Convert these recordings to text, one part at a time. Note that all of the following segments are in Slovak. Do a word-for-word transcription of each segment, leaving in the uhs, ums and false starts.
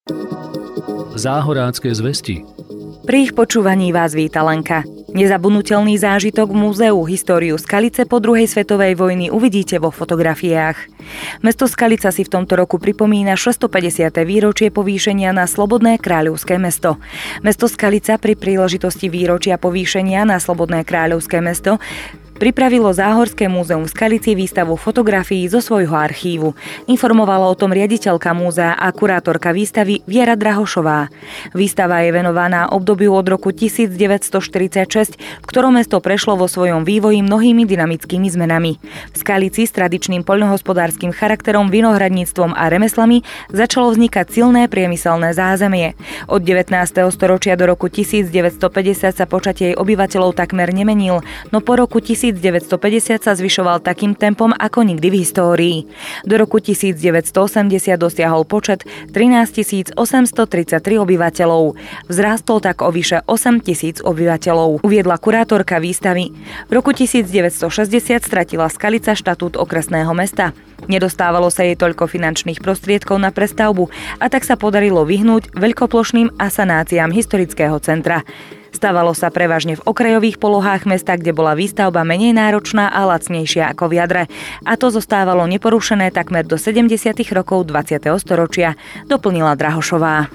Záhorácké zvesti. Pri ich počúvaní vás víta Lenka. Nezabudnutelný zážitok v múzeu Históriu Skalice po druhej svetovej vojny uvidíte vo fotografiách. Mesto Skalica si v tomto roku pripomína šesťstopädesiate výročie povýšenia na Slobodné kráľovské mesto. Mesto Skalica pri príležitosti výročia povýšenia na Slobodné kráľovské mesto pripravilo Záhorské múzeum v Skalici výstavu fotografií zo svojho archívu. Informovala o tom riaditeľka múzea a kurátorka výstavy Viera Drahošová. Výstava je venovaná obdobiu od roku devätnásťstoštyridsaťšesť, v ktorom mesto prešlo vo svojom vývoji mnohými dynamickými zmenami. V Skalici s tradičným poľnohospodárskym charakterom, vinohradníctvom a remeslami začalo vznikať silné priemyselné zázemie. Od devätnásteho storočia do roku devätnásťstopäťdesiat sa počet jej obyvateľov takmer nemenil, no po roku devätnásťstopäťdesiat sa zvyšoval takým tempom ako nikdy v histórii. Do roku devätnásťstoosemdesiat dosiahol počet trinásťtisícosemstotridsaťtri obyvateľov. Vzrástol tak o vyše osem tisíc obyvateľov, uviedla kurátorka výstavy. V roku devätnásťstošesťdesiat stratila Skalica štatút okresného mesta. Nedostávalo sa jej toľko finančných prostriedkov na prestavbu a tak sa podarilo vyhnúť veľkoplošným asanáciám historického centra. Stávalo sa prevažne v okrajových polohách mesta, kde bola výstavba menej náročná a lacnejšia ako v jadre. A to zostávalo neporušené takmer do sedemdesiatych rokov dvadsiateho storočia, doplnila Drahošová.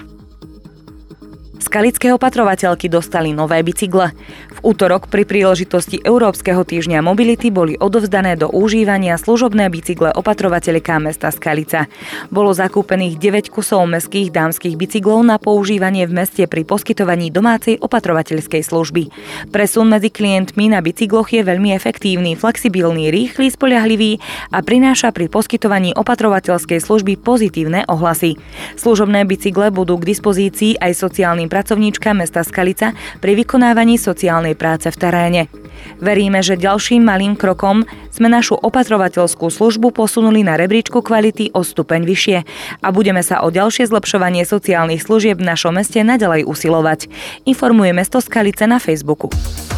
Skalické opatrovateľky dostali nové bicykle. V útorok pri príležitosti Európskeho týždňa mobility boli odovzdané do užívania služobné bicykle opatrovateľka mesta Skalica. Bolo zakúpených deväť kusov mestských dámskych bicyklov na používanie v meste pri poskytovaní domácej opatrovateľskej služby. Presun medzi klientmi na bicykloch je veľmi efektívny, flexibilný, rýchly, spoľahlivý a prináša pri poskytovaní opatrovateľskej služby pozitívne ohlasy. Služobné bicykle budú k dispozícii aj sociálnym pracovníčka mesta Skalica pri vykonávaní sociálnej práce v teréne. Veríme, že ďalším malým krokom sme našu opatrovateľskú službu posunuli na rebríčku kvality o stupeň vyššie a budeme sa o ďalšie zlepšovanie sociálnych služieb v našom meste naďalej usilovať, informuje mesto Skalice na Facebooku.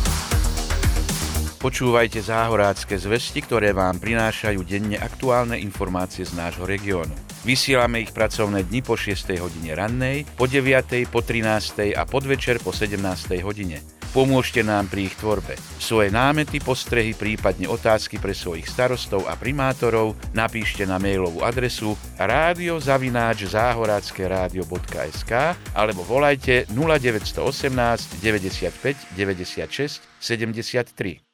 Počúvajte Záhorácké zvesti, ktoré vám prinášajú denne aktuálne informácie z nášho regiónu. Vysielame ich pracovné dni po šiestej hodine rannej, po deviatej, po trinástej a podvečer po sedemnástej hodine. Pomôžte nám pri ich tvorbe. Svoje námety, postrehy, prípadne otázky pre svojich starostov a primátorov napíšte na mailovú adresu rádio zavináč záhoracké rádio bodka es ká alebo volajte nula deväť jedna osem deväťdesiatpäť deväťdesiatšesť sedemdesiattri.